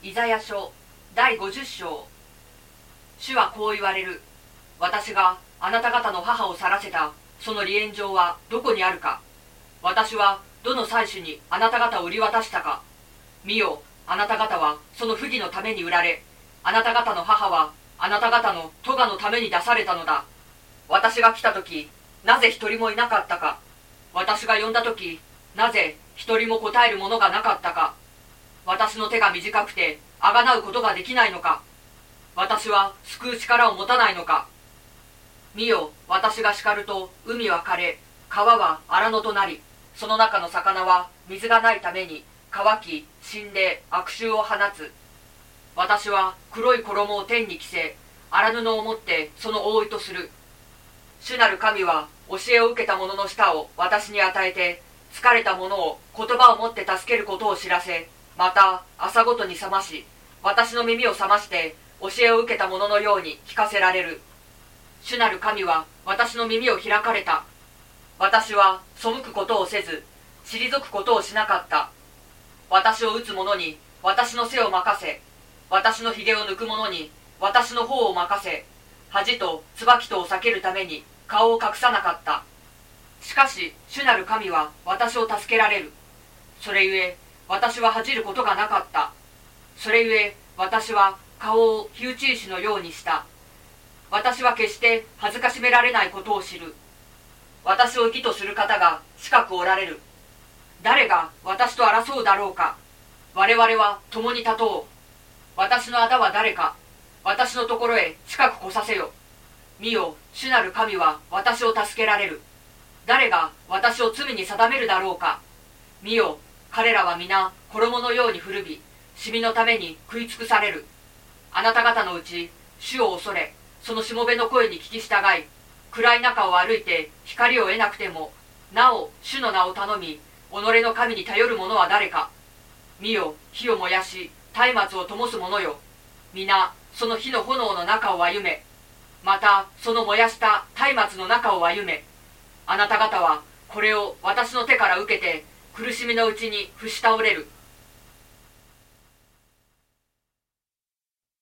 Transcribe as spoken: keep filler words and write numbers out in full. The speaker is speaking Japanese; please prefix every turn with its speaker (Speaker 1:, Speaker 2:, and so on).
Speaker 1: イザヤ書だいごじゅっ章。主はこう言われる。私があなた方の母を去らせたその離縁場はどこにあるか。私はどの祭司にあなた方を売り渡したか。見よ、あなた方はその不義のために売られ、あなた方の母はあなた方の咎のために出されたのだ。私が来た時、なぜ一人もいなかったか。私が呼んだ時、なぜ一人も答えるものがなかったか。私の手が短くてあがなうことができないのか。私は救う力を持たないのか。見よ、私が叱ると海は枯れ、川は荒野となり、その中の魚は水がないために乾き死んで悪臭を放つ。私は黒い衣を天に着せ、荒布を持ってその覆いとする。主なる神は教えを受けた者の舌を私に与えて、疲れた者を言葉を持って助けることを知らせ、また朝ごとに覚まし、私の耳を覚まして教えを受けた者のように聞かせられる。主なる神は私の耳を開かれた。私は背くことをせず、退くことをしなかった。私を打つ者に私の背を任せ、私のひげを抜く者に私の方を任せ、恥と椿とを避けるために顔を隠さなかった。しかし主なる神は私を助けられる。それゆえ私は恥じることがなかった。それゆえ私は顔を火打ち石のようにした。私は決して恥ずかしめられないことを知る。私を義とする方が近くおられる。誰が私と争うだろうか。我々は共に立とう。私の仇は誰か。私のところへ近く来させよ。見よ、主なる神は私を助けられる。誰が私を罪に定めるだろうか。見よ、彼らは皆衣のように古び、シミのために食い尽くされる。あなた方のうち、主を恐れ、そのしもべの声に聞き従い、暗い中を歩いて光を得なくても、なお主の名を頼み、己の神に頼る者は誰か。見よ、火を燃やし、松明を灯す者よ。皆、その火の炎の中を歩め。また、その燃やした松明の中を歩め。あなた方は、これを私の手から受けて、苦しみのうちに伏し倒れる。